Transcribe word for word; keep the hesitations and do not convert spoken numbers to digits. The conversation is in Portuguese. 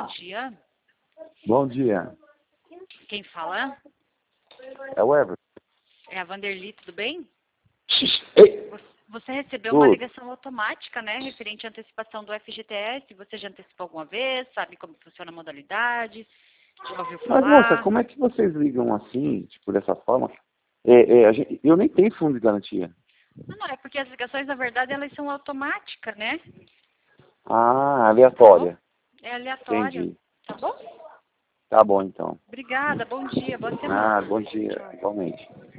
bom dia. Bom dia. Quem fala? É o Everton. É a Vanderly, tudo bem? Ei, Você recebeu uma tudo. ligação automática, né, referente à antecipação do F G T S. Você já antecipou alguma vez? Sabe como funciona a modalidade? Já ouviu Mas, moça, falar? como é que vocês ligam assim, tipo, dessa forma? É, é, a gente, eu nem tenho fundo de garantia. Não, não, é porque as ligações, na verdade, elas são automáticas, né? Ah, Tá bom? aleatória. É aleatório. Entendi. Tá bom? Tá bom, então. Obrigada, bom dia, boa semana. Ah, bom dia, Tchau. igualmente.